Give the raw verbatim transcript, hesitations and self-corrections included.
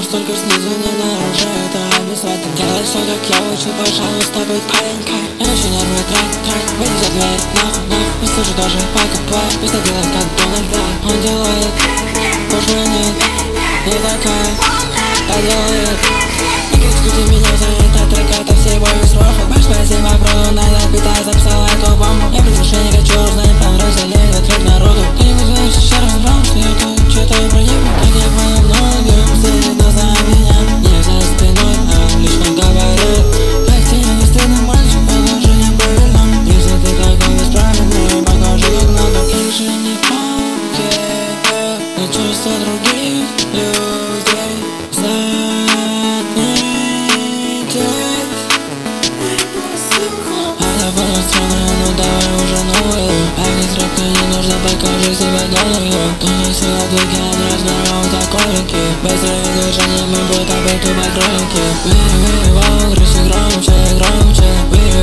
Муж только снизу не нарушает, а обязательно делай все, как я учу, пожалуйста, быть паинькой. Я начну нервы трать, трать, выйди за дверь, нахуй, нахуй. Не слышу даже покупай, пусть так делает, как Дональд Трамп. Он делает, уже нет, не такая, так делает. Не критикуйте меня за этот трек, это всего лишь рофл. Баш, спасибо, бро, надо питать, записала эту бомбу. Я приглашу, не хочу узнать, понравился ли этот трек народу. Ты не вызываешь еще раз бром, что я тут что-то проебу. Как я понял, многим стоит за меня. Не за спиной, а лично говорит. Как тебе не стыдно, мальчик, положение правильно. Если ты такой бесправедный, покажи, как надо. Как же не окей, но чувства других людей знать не тет. Это было странно, ну давай уже новую. А не срок, не нужно, покажи себя дорого. Ты не сила двигает размера у тебя колики. Быстрые движения, мы будто бы тупо кролики. Выебал, крыси громче, громче.